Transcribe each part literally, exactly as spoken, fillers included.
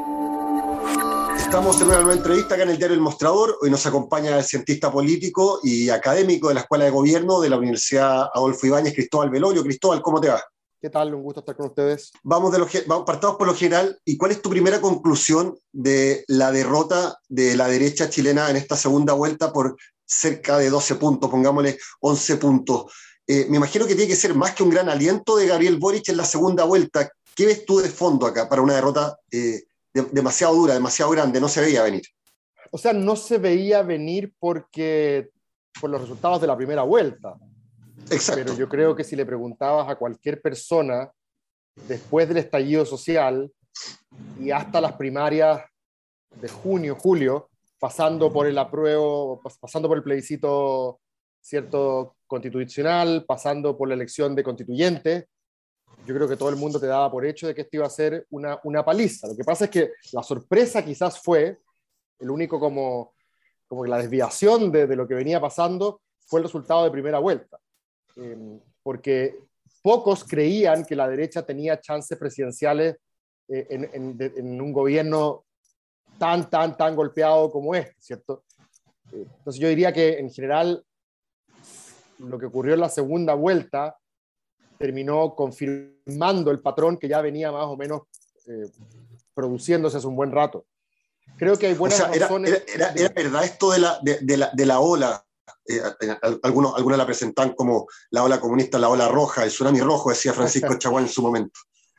Estamos en una nueva entrevista acá en el diario El Mostrador. Hoy nos acompaña el cientista político y académico de la Escuela de Gobierno de la Universidad Adolfo Ibáñez, Cristóbal Belolio. Cristóbal, ¿cómo te va? ¿Qué tal? Un gusto estar con ustedes. Vamos, de lo, vamos partamos por lo general. ¿Y cuál es tu primera conclusión de la derrota de la derecha chilena en esta segunda vuelta por cerca de doce puntos, pongámosle once puntos? Eh, me imagino que tiene que ser más que un gran aliento de Gabriel Boric en la segunda vuelta. ¿Qué ves tú de fondo acá para una derrota eh, de, demasiado dura, demasiado grande? No se veía venir. O sea, no se veía venir porque por los resultados de la primera vuelta. Exacto. Pero yo creo que si le preguntabas a cualquier persona después del estallido social y hasta las primarias de junio, julio, pasando por el apruebo, pasando por el plebiscito cierto constitucional, pasando por la elección de constituyentes, yo creo que todo el mundo te daba por hecho de que esto iba a ser una, una paliza. Lo que pasa es que la sorpresa quizás fue, el único como, como que la desviación de, de lo que venía pasando fue el resultado de primera vuelta. Eh, porque pocos creían que la derecha tenía chances presidenciales eh, en, en, de, en un gobierno tan, tan, tan golpeado como este, ¿cierto? Eh, entonces yo diría que en general lo que ocurrió en la segunda vuelta terminó confirmando el patrón que ya venía más o menos eh, produciéndose hace un buen rato. Creo que hay buenas o sea, era, razones. Era, era, era verdad esto de la, de, de la, de la ola. Eh, algunos, algunos la presentan como la ola comunista, la ola roja, el tsunami rojo, decía Francisco Chaguán en su momento.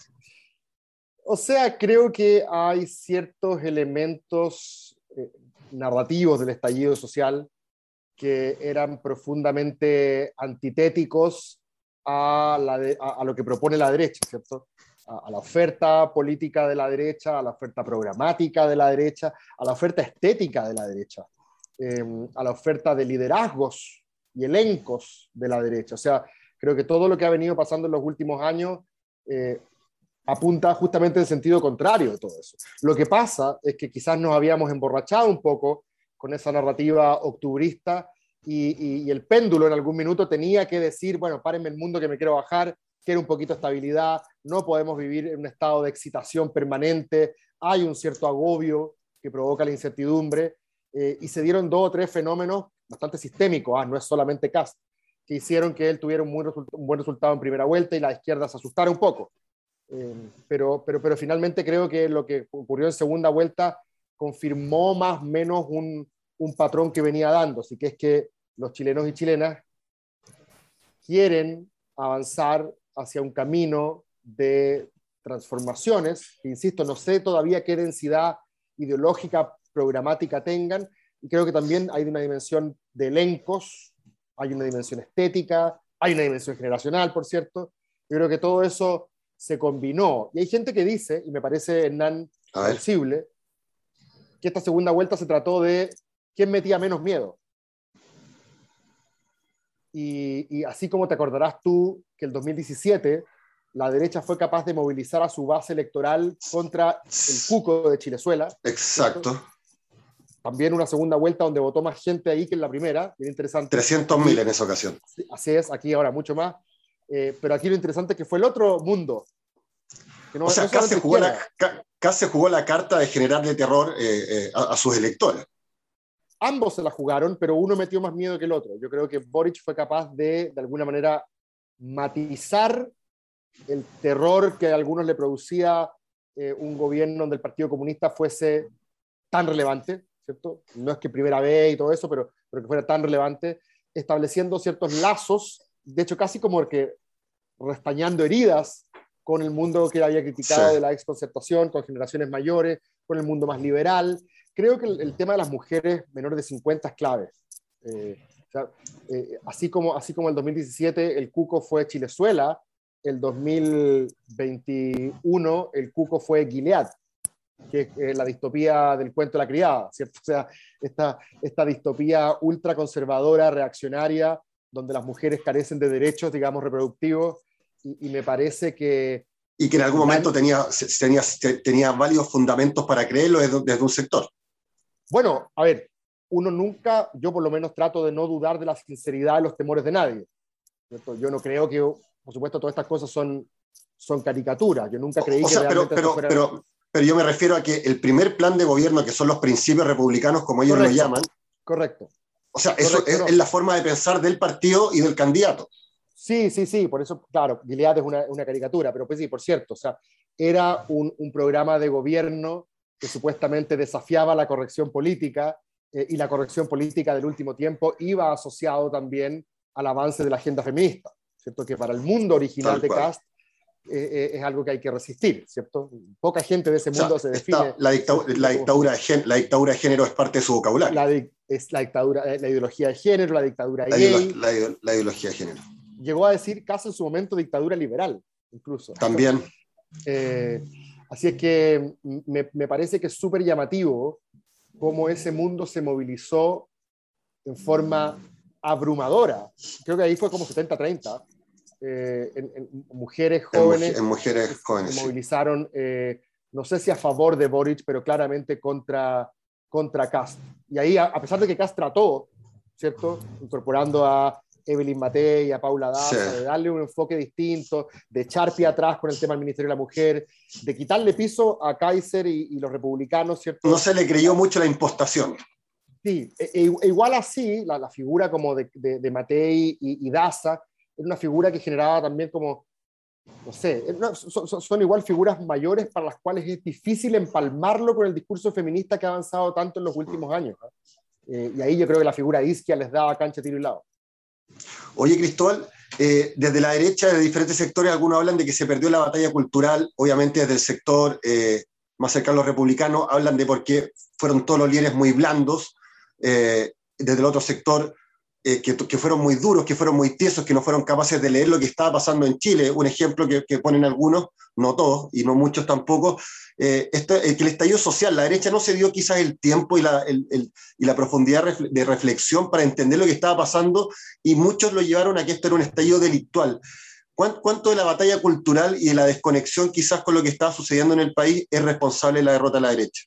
O sea, creo que hay ciertos elementos eh, narrativos del estallido social que eran profundamente antitéticos a, la de, a, a lo que propone la derecha, ¿cierto? A, a la oferta política de la derecha, a la oferta programática de la derecha, a la oferta estética de la derecha. Eh, a la oferta de liderazgos y elencos de la derecha. O sea, creo que todo lo que ha venido pasando en los últimos años eh, apunta justamente en sentido contrario de todo eso. Lo que pasa es que quizás nos habíamos emborrachado un poco con esa narrativa octubrista y, y, y el péndulo en algún minuto tenía que decir, bueno, párenme el mundo que me quiero bajar, quiero un poquito de estabilidad, no podemos vivir en un estado de excitación permanente, hay un cierto agobio que provoca la incertidumbre. Eh, y se dieron dos o tres fenómenos bastante sistémicos, ¿ah? No es solamente Kast, que hicieron que él tuviera un, muy result- un buen resultado en primera vuelta y la izquierda se asustara un poco. Eh, pero, pero, pero finalmente creo que lo que ocurrió en segunda vuelta confirmó más o menos un, un patrón que venía dando, así que es que los chilenos y chilenas quieren avanzar hacia un camino de transformaciones, que insisto, no sé todavía qué densidad ideológica programática tengan, y creo que también hay una dimensión de elencos, hay una dimensión estética, hay una dimensión generacional, por cierto. Yo creo que todo eso se combinó. Y hay gente que dice, y me parece, Hernán, plausible, que esta segunda vuelta se trató de quién metía menos miedo. Y, y así como te acordarás tú que el dos mil diecisiete la derecha fue capaz de movilizar a su base electoral contra el cuco de Chilezuela. Exacto. ¿Cierto? También una segunda vuelta donde votó más gente ahí que en la primera, bien interesante. trescientos mil en esa ocasión. Así es, aquí ahora mucho más. Eh, pero aquí lo interesante es que fue el otro mundo. Que no, o sea, no Kast se, jugó la, Kast se jugó la carta de generarle terror eh, eh, a, a sus electores. Ambos se la jugaron, pero uno metió más miedo que el otro. Yo creo que Boric fue capaz de, de alguna manera, matizar el terror que a algunos le producía eh, un gobierno donde el Partido Comunista fuese tan relevante, ¿cierto? No es que primera vez y todo eso, pero, pero que fuera tan relevante, estableciendo ciertos lazos, de hecho casi como que restañando heridas con el mundo que había criticado sí. de la exconcertación, con generaciones mayores, con el mundo más liberal. Creo que el, el tema de las mujeres menores de cincuenta es clave. Eh, o sea, eh, así, como, así como el dos mil diecisiete el cuco fue Chilezuela, el dos mil veintiuno el cuco fue Gilead, que es eh, la distopía del cuento de la criada, ¿cierto? O sea, esta, esta distopía ultraconservadora, reaccionaria, donde las mujeres carecen de derechos, digamos, reproductivos, y, y me parece que... Y que en algún momento tenía, tenía, tenía válidos fundamentos para creerlo desde, desde un sector. Bueno, a ver, uno nunca, yo por lo menos trato de no dudar de la sinceridad de los temores de nadie, ¿cierto? Yo no creo que, por supuesto, todas estas cosas son, son caricaturas. Yo nunca creí o sea, que realmente pero, pero, fuera... pero, pero yo me refiero a que el primer plan de gobierno, que son los principios republicanos, como ellos Correcto, lo llaman, correcto. o sea, eso Correcto, es, no. es la forma de pensar del partido y del candidato. Sí, sí, sí, por eso, claro, Gilead es una, una caricatura, pero pues sí, por cierto, o sea, era un, un programa de gobierno que supuestamente desafiaba la corrección política, eh, y la corrección política del último tiempo iba asociado también al avance de la agenda feminista, ¿cierto? Que para el mundo original Tal de cual. Kast eh, eh, es algo que hay que resistir, ¿cierto? Poca gente de ese O sea, mundo se está, define. la, dictadura, define la, como, dictadura de gen, la dictadura de género es parte de su vocabulario. la, es la dictadura, la ideología de género, la dictadura La, gay. la, la ideología de género. Llegó a decir casi en su momento dictadura liberal, incluso. También. eh, así es que me, me parece que es súper llamativo cómo ese mundo se movilizó en forma abrumadora. Creo que ahí fue como setenta treinta. Eh, en, en mujeres jóvenes en, mujer, en mujeres jóvenes, se movilizaron, sí. eh, no sé si a favor de Boric, pero claramente contra, contra Kast. Y ahí, a, a pesar de que Kast trató, ¿cierto?, incorporando a Evelyn Matei y a Paula Daza, sí. de darle un enfoque distinto, de echar pie atrás con el tema del Ministerio de la Mujer, de quitarle piso a Kaiser y, y los republicanos, ¿cierto? No se le creyó mucho la impostación. Sí, e, e, igual así, la, la figura como de, de, de Matei y, y Daza era una figura que generaba también como, no sé, son, son, son igual figuras mayores para las cuales es difícil empalmarlo con el discurso feminista que ha avanzado tanto en los últimos años. Eh, y ahí yo creo que la figura de Isquia les daba cancha, tiro y lado. Oye, Cristóbal, eh, desde la derecha, de diferentes sectores, algunos hablan de que se perdió la batalla cultural, obviamente desde el sector eh, más cercano a los republicanos, hablan de por qué fueron todos los líderes muy blandos, eh, desde el otro sector, eh, que, que fueron muy duros, que fueron muy tiesos, que no fueron capaces de leer lo que estaba pasando en Chile. Un ejemplo que, que ponen algunos, no todos, y no muchos tampoco, eh, esto, eh, que el estallido social, la derecha no se dio quizás el tiempo y la, el, el, y la profundidad de reflexión para entender lo que estaba pasando, y muchos lo llevaron a que esto era un estallido delictual. ¿Cuánto de la batalla cultural y de la desconexión quizás con lo que estaba sucediendo en el país es responsable de la derrota de la derecha?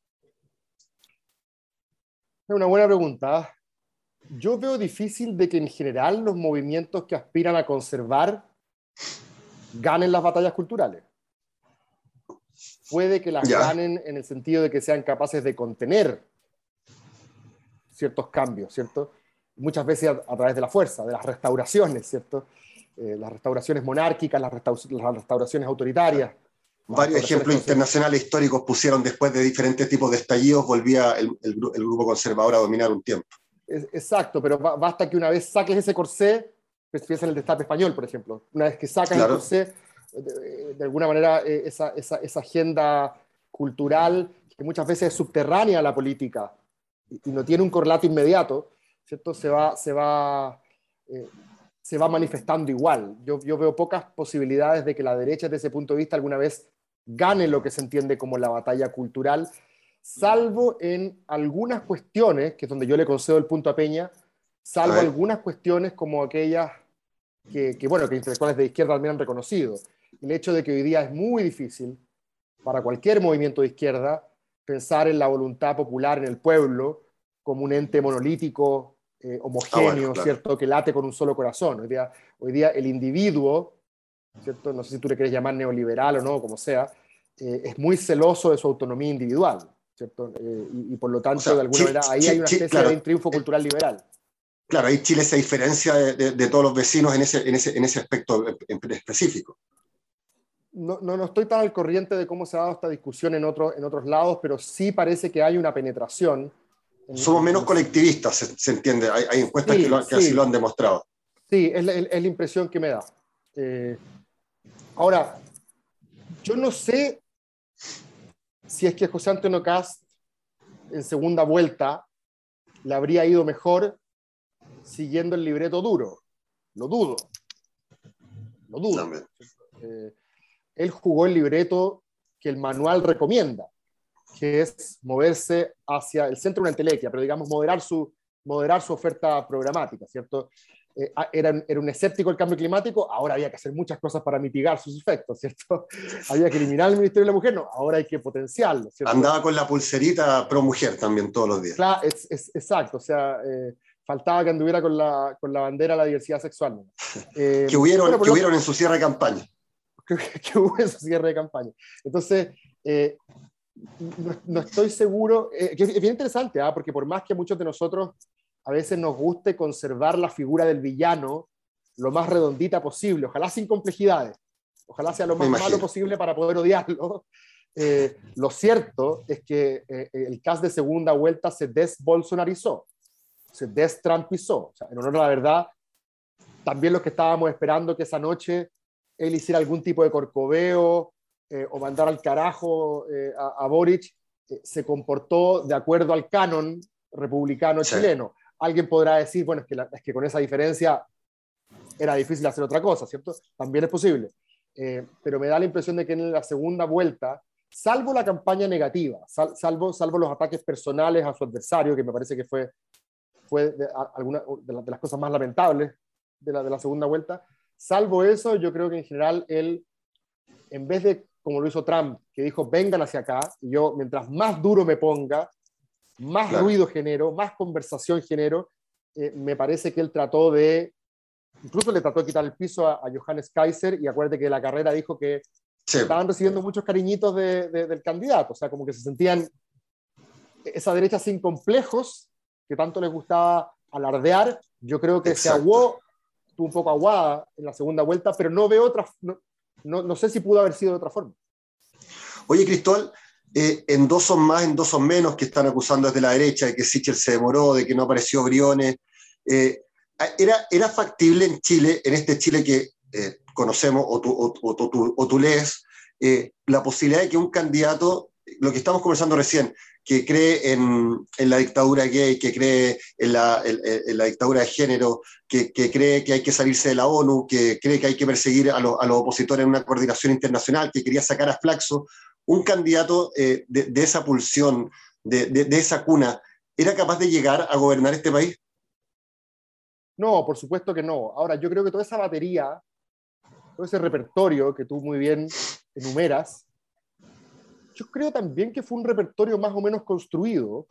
Es una buena pregunta. Yo veo difícil de que en general los movimientos que aspiran a conservar ganen las batallas culturales. Puede que las ya. ganen en el sentido de que sean capaces de contener ciertos cambios, ¿cierto? Muchas veces a, a través de la fuerza, de las restauraciones, ¿cierto? Eh, las restauraciones monárquicas, las, restaur las restauraciones autoritarias. Varios ejemplos internacionales históricos pusieron después de diferentes tipos de estallidos, volvía el, el, el grupo conservador a dominar un tiempo. Exacto, pero basta que una vez saques ese corsé, pues piensa en el destape español, por ejemplo. Una vez que sacas claro. el corsé, de, de alguna manera esa, esa, esa agenda cultural, que muchas veces es subterránea a la política y, y no tiene un correlato inmediato, ¿cierto? Se va, se va, eh, se va manifestando igual. Yo, yo veo pocas posibilidades de que la derecha, desde ese punto de vista, alguna vez gane lo que se entiende como la batalla cultural, salvo en algunas cuestiones, que es donde yo le concedo el punto a Peña, salvo algunas cuestiones como aquellas que, que, bueno, que intelectuales de izquierda también han reconocido. El hecho de que hoy día es muy difícil para cualquier movimiento de izquierda pensar en la voluntad popular en el pueblo como un ente monolítico, eh, homogéneo, ah, bueno, claro. ¿cierto?, que late con un solo corazón. Hoy día, hoy día el individuo, ¿cierto?, no sé si tú le quieres llamar neoliberal o no, como sea, eh, es muy celoso de su autonomía individual. ¿Cierto? Eh, y, y por lo tanto, o sea, de alguna Chile, manera, ahí Chile, hay una especie Chile, claro, de triunfo cultural liberal. Claro, ahí Chile se diferencia de, de, de todos los vecinos en ese, en ese, en ese aspecto específico. No, no, no estoy tan al corriente de cómo se ha dado esta discusión en, otro, en otros lados, pero sí parece que hay una penetración. En, Somos menos en, colectivistas, se, se entiende. Hay, hay encuestas sí, que, lo, que sí. así lo han demostrado. Sí, es la, es la impresión que me da. Eh, ahora, yo no sé si es que José Antonio Kast en segunda vuelta le habría ido mejor siguiendo el libreto duro. Lo dudo. Lo dudo. No, eh, él jugó el libreto que el manual recomienda, que es moverse hacia el centro de una entelequia, pero digamos moderar su, moderar su oferta programática, ¿cierto? Eh, era, era un escéptico el cambio climático, ahora había que hacer muchas cosas para mitigar sus efectos, ¿cierto? Había que eliminar el Ministerio de la Mujer, no, ahora hay que potenciarlo, ¿cierto? Andaba con la pulserita pro mujer también todos los días. Claro, es, es, exacto, o sea, eh, faltaba que anduviera con la, con la bandera de la diversidad sexual, ¿no? Eh, que hubieron, bueno, que hubieron lo, en su cierre de campaña. Que, que hubo en su cierre de campaña. Entonces, eh, no, no estoy seguro, eh, que es bien interesante, ¿eh? Porque por más que a muchos de nosotros a veces nos guste conservar la figura del villano lo más redondita posible, ojalá sin complejidades, ojalá sea lo más malo posible para poder odiarlo. Eh, lo cierto es que eh, el cast de segunda vuelta se desbolsonarizó, se destrumpizó. O sea, en honor a la verdad, también los que estábamos esperando que esa noche él hiciera algún tipo de corcoveo eh, o mandar al carajo eh, a, a Boric, eh, se comportó de acuerdo al canon republicano sí. chileno. Alguien podrá decir, bueno, es que, la, es que con esa diferencia era difícil hacer otra cosa, ¿cierto? También es posible. Eh, pero me da la impresión de que en la segunda vuelta, salvo la campaña negativa, sal, salvo, salvo los ataques personales a su adversario, que me parece que fue, fue de, a, alguna de, la, de las cosas más lamentables de la, de la segunda vuelta, salvo eso, yo creo que en general él, en vez de, como lo hizo Trump, que dijo, vengan hacia acá, y yo, mientras más duro me ponga, más claro. ruido genero, más conversación genero, eh, me parece que él trató de, incluso le trató de quitar el piso a, a Johannes Kaiser, y acuérdate que la carrera dijo que sí. estaban recibiendo muchos cariñitos de, de, del candidato, o sea, como que se sentían esa derecha sin complejos, que tanto les gustaba alardear. Yo creo que Exacto. se aguó, estuvo un poco aguada en la segunda vuelta, pero no veo otra, no, no, no sé si pudo haber sido de otra forma. Oye, Cristóbal, eh, en dos son más, en dos son menos, que están acusando desde la derecha de que Sichel se demoró, de que no apareció Briones. Eh, era, ¿Era factible en Chile, en este Chile que eh, conocemos o tú, o, o, o, o tú lees, eh, la posibilidad de que un candidato, lo que estamos conversando recién, que cree en, en la dictadura gay, que cree en la, en, en la dictadura de género, que, que cree que hay que salirse de la ONU, que cree que hay que perseguir a, lo, a los opositores en una coordinación internacional, que quería sacar a Flaxo, un candidato eh, de, de esa pulsión, de, de, de esa cuna, ¿era capaz de llegar a gobernar este país? No, por supuesto que no. Ahora, yo creo que toda esa batería, todo ese repertorio que tú muy bien enumeras, yo creo también que fue un repertorio más o menos construido.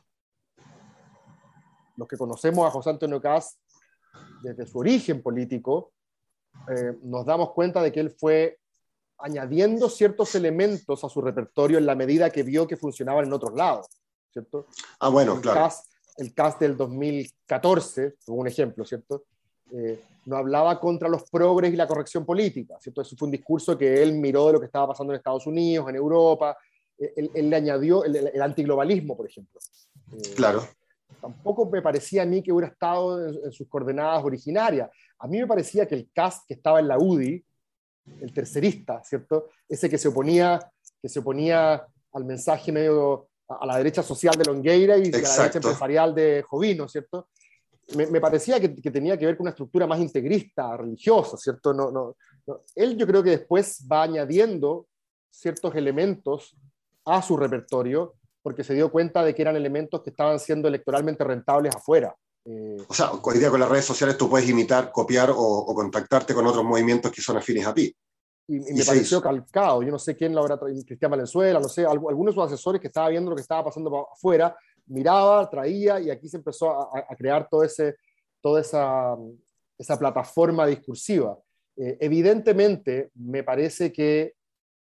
Los que conocemos a José Antonio Kast desde su origen político, eh, nos damos cuenta de que él fue añadiendo ciertos elementos a su repertorio en la medida que vio que funcionaban en otros lados, ¿cierto? Ah, bueno, el claro. Kast, el Kast del dos mil catorce, como un ejemplo, ¿cierto? Eh, no hablaba contra los progres y la corrección política, ¿cierto? Eso fue un discurso que él miró de lo que estaba pasando en Estados Unidos, en Europa. Él, él le añadió el, el antiglobalismo, por ejemplo. Eh, claro. Tampoco me parecía a mí que hubiera estado en, en sus coordenadas originarias. A mí me parecía que el Kast que estaba en la U D I, el tercerista, ¿cierto? Ese que se oponía, que se oponía al mensaje medio a, a la derecha social de Longueira y Exacto. a la derecha empresarial de Jovino, ¿cierto? Me, me parecía que, que tenía que ver con una estructura más integrista, religiosa, ¿cierto? No, no, no. Él yo creo que después va añadiendo ciertos elementos a su repertorio porque se dio cuenta de que eran elementos que estaban siendo electoralmente rentables afuera. Eh, o sea, hoy día con las redes sociales tú puedes imitar, copiar o, o contactarte con otros movimientos que son afines a ti. Y, y me y pareció calcado. Yo no sé quién lo habrá traído, Cristian Valenzuela, no sé, algunos de sus asesores que estaba viendo lo que estaba pasando afuera, miraba, traía, y aquí se empezó a, a crear todo ese, toda esa, esa plataforma discursiva. Eh, evidentemente, me parece que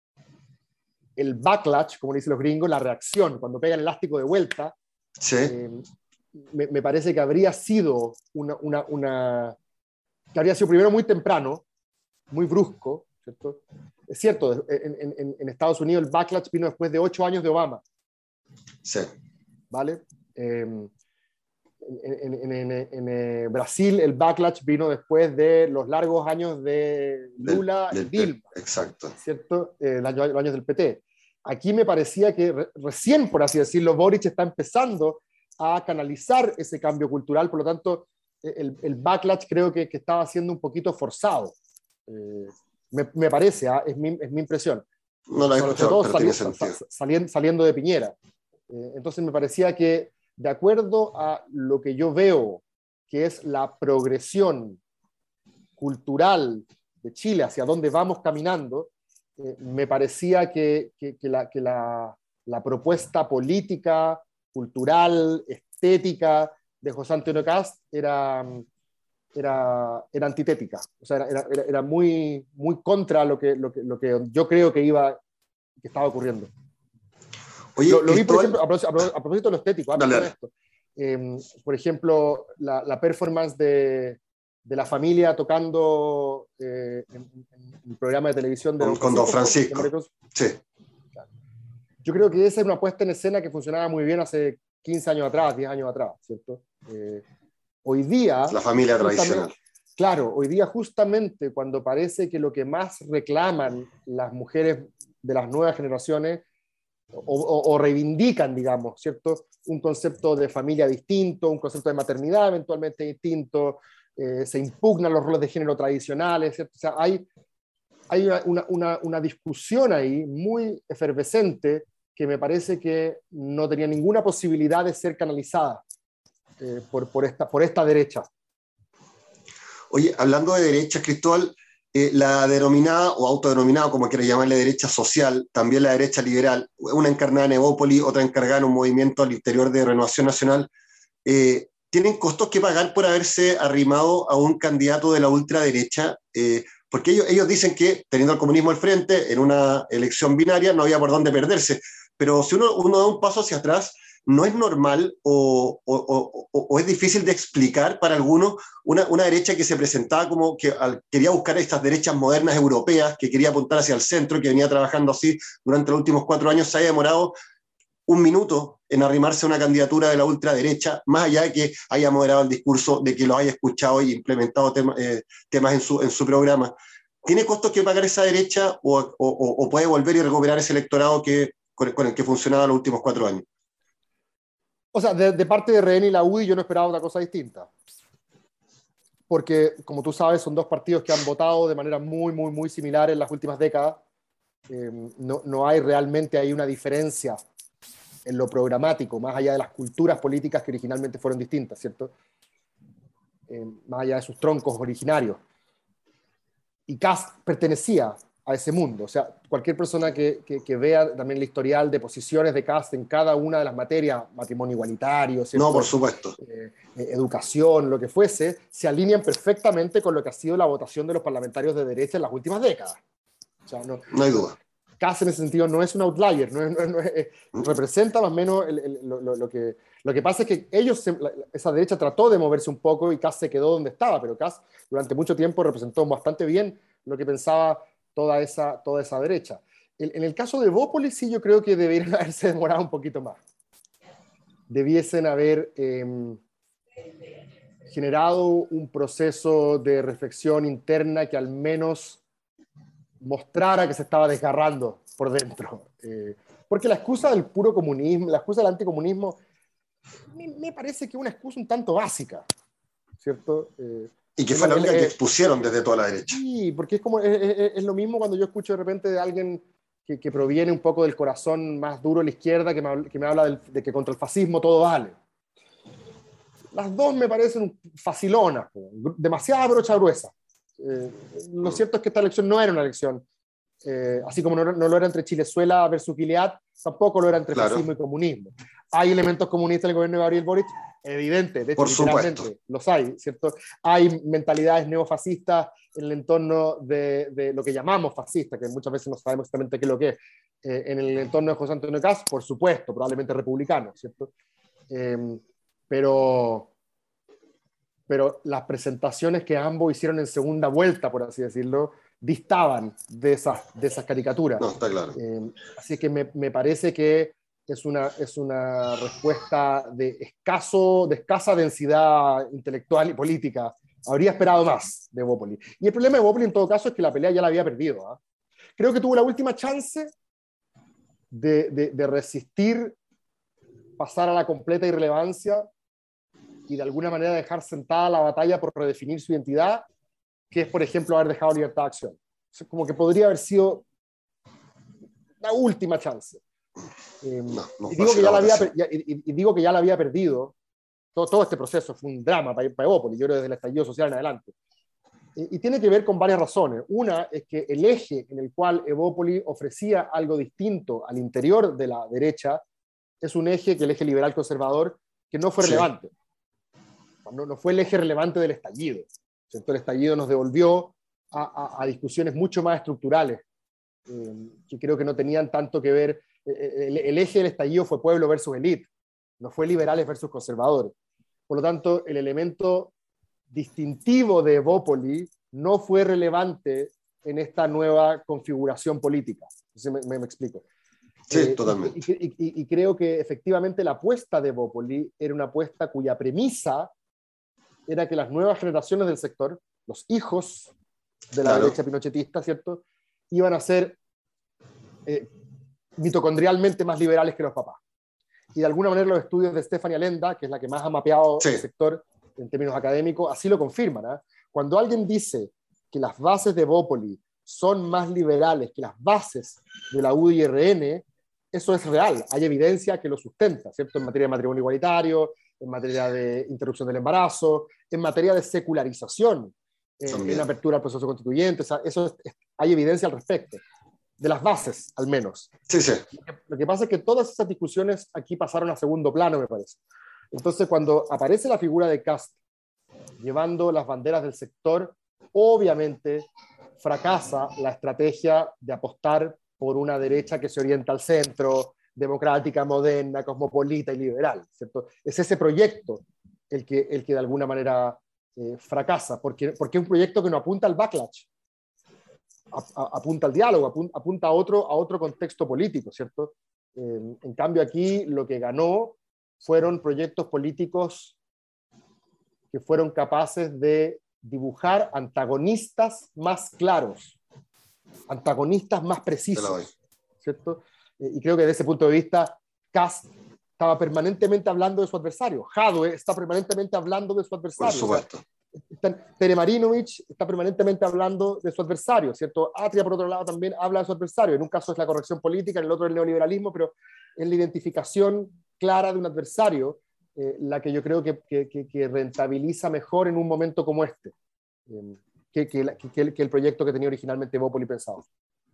el backlash, como dicen los gringos, la reacción, cuando pega el elástico de vuelta, sí. eh, me, me parece que habría sido una, una, una, que habría sido primero muy temprano, muy brusco, ¿cierto? Es cierto, en, en, en Estados Unidos el backlash vino después de ocho años de Obama. Sí. ¿Vale? Eh, en, en, en, en, en Brasil el backlash vino después de los largos años de Lula del, del, y Dilma. Exacto. ¿Cierto? Eh, los, años, los años del P T. Aquí me parecía que re, recién, por así decirlo, Boric está empezando a canalizar ese cambio cultural, por lo tanto, el, el backlash creo que, que estaba siendo un poquito forzado. Eh, me, me parece, ¿eh? es, mi, es mi impresión. No lo he sobre escuchado, todo pero sali, tiene sentido. Saliendo, saliendo de Piñera. Eh, entonces me parecía que, de acuerdo a lo que yo veo, que es la progresión cultural de Chile, hacia dónde vamos caminando, eh, me parecía que, que, que, la, que la, la propuesta política, cultural, estética de José Antonio Kast era, era, era antitética, o sea, era, era, era muy, muy contra lo que, lo, que, lo que yo creo que, iba, que estaba ocurriendo. Oye, lo, lo vi, por Cristóbal, ejemplo, a propósito, a propósito de lo estético, dale, ¿ah? dale. Esto. Eh, por ejemplo, la, la performance de, de la familia tocando eh, en, en, en el programa de televisión de Con, Don con Don Francisco, de María Francisco. Cruz. Sí. Yo creo que esa es una puesta en escena que funcionaba muy bien hace quince años atrás, diez años atrás, ¿cierto? Eh, hoy día, La familia justamente, tradicional. claro, hoy día justamente cuando parece que lo que más reclaman las mujeres de las nuevas generaciones o, o, o reivindican, digamos, ¿cierto? Un concepto de familia distinto, un concepto de maternidad eventualmente distinto, eh, se impugnan los roles de género tradicionales, ¿cierto? O sea, hay, hay una, una, una discusión ahí muy efervescente que me parece que no tenía ninguna posibilidad de ser canalizada eh, por, por, esta, por esta derecha. Oye, hablando de derecha, Cristóbal, eh, la denominada o autodenominada, como quiera llamarle, derecha social, también la derecha liberal, una encarnada en Evópoli, otra encargada en un movimiento al interior de Renovación Nacional, eh, tienen costos que pagar por haberse arrimado a un candidato de la ultraderecha, eh, porque ellos, ellos dicen que teniendo el comunismo al frente, en una elección binaria, no había por dónde perderse. Pero si uno, uno da un paso hacia atrás, no es normal o, o, o, o es difícil de explicar para algunos una, una derecha que se presentaba como que al, quería buscar estas derechas modernas europeas, que quería apuntar hacia el centro, que venía trabajando así durante los últimos cuatro años, se haya demorado un minuto en arrimarse a una candidatura de la ultraderecha, más allá de que haya moderado el discurso, de que lo haya escuchado y implementado tema, eh, temas en su, en su programa. ¿Tiene costos que pagar esa derecha o, o, o puede volver y recuperar ese electorado que, con, con el que funcionaba los últimos cuatro años? O sea, de, de parte de R N y la U D I yo no esperaba otra cosa distinta. Porque, como tú sabes, son dos partidos que han votado de manera muy, muy, muy similar en las últimas décadas. Eh, no, no hay realmente ahí una diferencia en lo programático, más allá de las culturas políticas que originalmente fueron distintas, ¿cierto? Eh, más allá de sus troncos originarios. Y Kast pertenecía a ese mundo. O sea, cualquier persona que, que, que vea también el historial de posiciones de Kast en cada una de las materias, matrimonio igualitario, No, por ¿cierto? supuesto. Eh, eh, educación, lo que fuese, se alinean perfectamente con lo que ha sido la votación de los parlamentarios de derecha en las últimas décadas. O sea, no, No hay no, duda. Kast en ese sentido no es un outlier, no es, no es, no es, eh, representa más o menos el, el, lo, lo, lo, que, lo que pasa es que ellos, se, la, esa derecha trató de moverse un poco y Kast se quedó donde estaba, pero Kast durante mucho tiempo representó bastante bien lo que pensaba toda esa, toda esa derecha. En, en el caso de Evópolis, sí, yo creo que deberían haberse demorado un poquito más. Debiesen haber eh, generado un proceso de reflexión interna que al menos mostrara que se estaba desgarrando por dentro. Eh, porque la excusa del puro comunismo, la excusa del anticomunismo, me, me parece que es una excusa un tanto básica, ¿cierto? Eh, Y que es fue la, la única que eh, expusieron desde toda la derecha. sí, porque es, como, es, es, es lo mismo cuando yo escucho de repente de alguien que, que proviene un poco del corazón más duro de la izquierda, que me, que me habla del, de que contra el fascismo todo vale. Las dos me parecen facilonas, demasiada brocha gruesa. Eh, lo cierto es que esta elección no era una elección Eh, así como no, no lo era entre Chilezuela versus Gilead, tampoco lo era entre Claro. fascismo y comunismo. ¿Hay elementos comunistas en el gobierno de Gabriel Boric? Evidente, de hecho, Por literalmente, supuesto. los hay, ¿cierto? Hay mentalidades neofascistas en el entorno de, de lo que llamamos fascista, que muchas veces no sabemos exactamente qué es lo que es. Eh, en el entorno de José Antonio Kast, por supuesto, probablemente republicano, ¿cierto? Eh, pero, pero las presentaciones que ambos hicieron en segunda vuelta, por así decirlo, distaban de esas, de esas caricaturas. No, está claro. Eh, así que me, me parece que es una, es una respuesta de, escaso, de escasa densidad intelectual y política. Habría esperado más de Evópoli. Y el problema de Evópoli en todo caso es que la pelea ya la había perdido. ¿eh? Creo que tuvo la última chance de, de, de resistir, pasar a la completa irrelevancia y de alguna manera dejar sentada la batalla por redefinir su identidad, que es, por ejemplo, haber dejado Libertad de Acción. O sea, como que podría haber sido la última chance. Eh, no, no y, digo que ya la había, y, y, y digo que ya la había perdido. Todo, todo este proceso fue un drama para, para Evópoli, yo creo desde el estallido social en adelante. Y, y tiene que ver con varias razones. Una es que el eje en el cual Evópoli ofrecía algo distinto al interior de la derecha es un eje, que el eje liberal conservador, que no fue relevante. Sí. No, no fue el eje relevante del estallido. ¿Cierto? El estallido nos devolvió a, a, a discusiones mucho más estructurales, eh, que creo que no tenían tanto que ver el, el eje del estallido fue pueblo versus élite, no fue liberales versus conservadores. Por lo tanto, el elemento distintivo de Evópoli no fue relevante en esta nueva configuración política. Me, me, me explico. Sí, eh, totalmente. Y, y, y, y creo que efectivamente la apuesta de Evópoli era una apuesta cuya premisa era que las nuevas generaciones del sector, los hijos de la Claro. derecha pinochetista, ¿cierto?, iban a ser eh, mitocondrialmente más liberales que los papás. Y de alguna manera los estudios de Stephanie Allenda, que es la que más ha mapeado Sí. el sector en términos académicos, así lo confirman. ¿eh? Cuando alguien dice que las bases de Evópoli son más liberales que las bases de la U I R N, eso es real, hay evidencia que lo sustenta, ¿cierto? En materia de matrimonio igualitario, en materia de interrupción del embarazo, en materia de secularización, eh, en apertura al proceso constituyente, o sea, eso es, es, hay evidencia al respecto, de las bases al menos. Sí, sí. Lo que, lo que pasa es que todas esas discusiones aquí pasaron a segundo plano, me parece. Entonces, cuando aparece la figura de Kast llevando las banderas del sector, obviamente fracasa la estrategia de apostar por una derecha que se orienta al centro, democrática, moderna, cosmopolita y liberal, ¿cierto? Es ese proyecto el que, el que de alguna manera eh, fracasa, porque, porque es un proyecto que no apunta al backlash, a, a, apunta al diálogo, apunta, apunta a, otro, a otro contexto político, ¿cierto? Eh, en cambio aquí lo que ganó fueron proyectos políticos que fueron capaces de dibujar antagonistas más claros, antagonistas más precisos, ¿cierto? Y creo que desde ese punto de vista, Kast estaba permanentemente hablando de su adversario, Jadwe está permanentemente hablando de su adversario. Por supuesto. O sea, Tere Marinovich está permanentemente hablando de su adversario, ¿cierto? Atria, por otro lado, también habla de su adversario. En un caso es la corrección política, en el otro el neoliberalismo, pero es la identificación clara de un adversario eh, la que yo creo que, que, que rentabiliza mejor en un momento como este. Eh, Que, que, que, el, que el proyecto que tenía originalmente Evópoli pensado.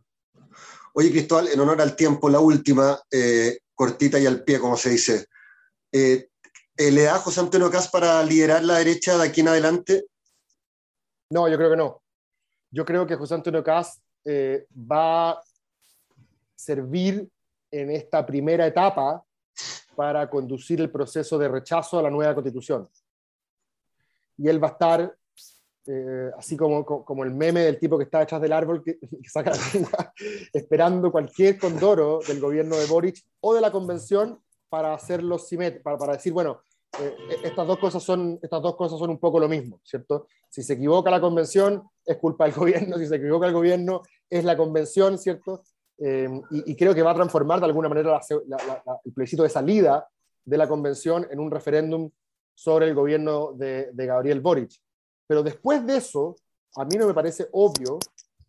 Oye, Cristóbal, en honor al tiempo, la última, eh, cortita y al pie, como se dice. Eh, ¿Le da a José Antonio Kast para liderar la derecha de aquí en adelante? No, yo creo que no. Yo creo que José Antonio Kast eh, va a servir en esta primera etapa para conducir el proceso de rechazo a la nueva Constitución. Y él va a estar Eh, así como, como el meme del tipo que está detrás del árbol que, que saca la lengua, esperando cualquier condoro del gobierno de Boric o de la convención para hacerlo simétrico, para, para decir, bueno, eh, estas, dos cosas son, estas dos cosas son un poco lo mismo, ¿cierto? Si se equivoca la convención, es culpa del gobierno, si se equivoca el gobierno, es la convención, ¿cierto? Eh, y, y creo que va a transformar de alguna manera la, la, la, el plebiscito de salida de la convención en un referéndum sobre el gobierno de, de Gabriel Boric. Pero después de eso, a mí no me parece obvio,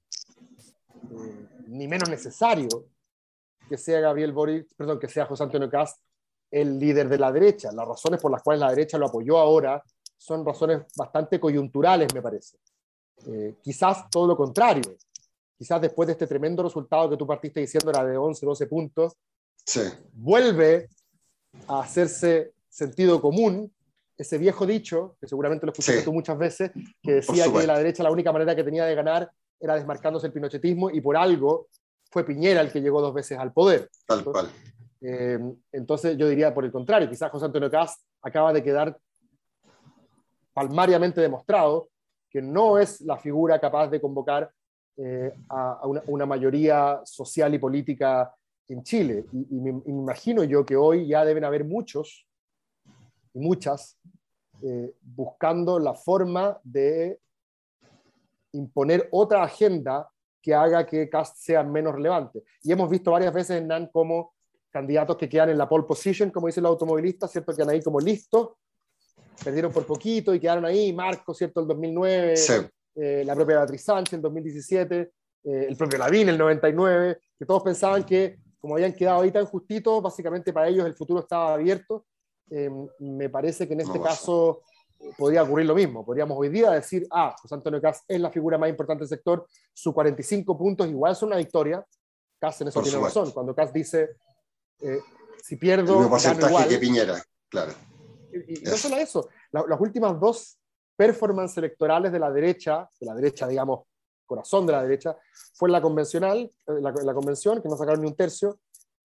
eh, ni menos necesario, que sea Gabriel Boric, perdón, que sea José Antonio Kast el líder de la derecha. Las razones por las cuales la derecha lo apoyó ahora son razones bastante coyunturales, me parece. Eh, quizás todo lo contrario. Quizás después de este tremendo resultado que tú partiste diciendo era de once, doce puntos, sí. Vuelve a hacerse sentido común ese viejo dicho, que seguramente lo escuchaste sí. tú muchas veces, que decía que la derecha la única manera que tenía de ganar era desmarcándose el pinochetismo, y por algo fue Piñera el que llegó dos veces al poder. Tal cual. Eh, entonces yo diría por el contrario, quizás José Antonio Kast acaba de quedar palmariamente demostrado que no es la figura capaz de convocar eh, a, a una, una mayoría social y política en Chile. Y, y, me, y me imagino yo que hoy ya deben haber muchos y muchas eh, buscando la forma de imponer otra agenda que haga que Kast sea menos relevante. Y hemos visto varias veces en N A N como candidatos que quedan en la pole position, como dicen los automovilistas, ¿cierto? Quedan ahí como listos, perdieron por poquito y quedaron ahí. Marco, ¿cierto? El dos mil nueve, sí. eh, la propia Beatriz Sánchez en dos mil diecisiete, eh, el propio Lavín el noventa y nueve, que todos pensaban que como habían quedado ahí tan justitos, básicamente para ellos el futuro estaba abierto. Eh, me parece que en este no caso podría ocurrir lo mismo. Podríamos hoy día decir, ah, José Antonio Kast es la figura más importante del sector, sus cuarenta y cinco puntos igual son una victoria. Kast en eso Por tiene supuesto. razón. Cuando Kast dice, eh, si pierdo, el porcentaje igual. que Piñera, claro. Y, y no solo eso, la, las últimas dos performances electorales de la derecha, de la derecha, digamos, corazón de la derecha, fue la convencional, la, la convención, que no sacaron ni un tercio,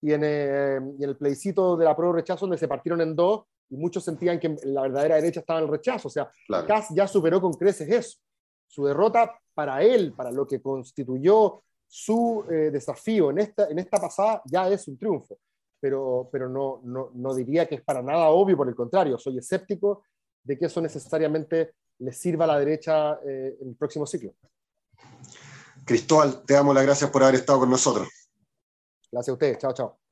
y en, eh, y en el plebiscito de la prueba rechazo, donde se partieron en dos, y muchos sentían que la verdadera derecha estaba en el rechazo. O sea, Claro. Kast ya superó con creces eso. Su derrota para él, para lo que constituyó su eh, desafío en esta, en esta pasada, ya es un triunfo. Pero, pero no, no, no diría que es para nada obvio, por el contrario, soy escéptico de que eso necesariamente le sirva a la derecha eh, en el próximo ciclo. Cristóbal, te damos las gracias por haber estado con nosotros. Gracias a ustedes. Chao, chao.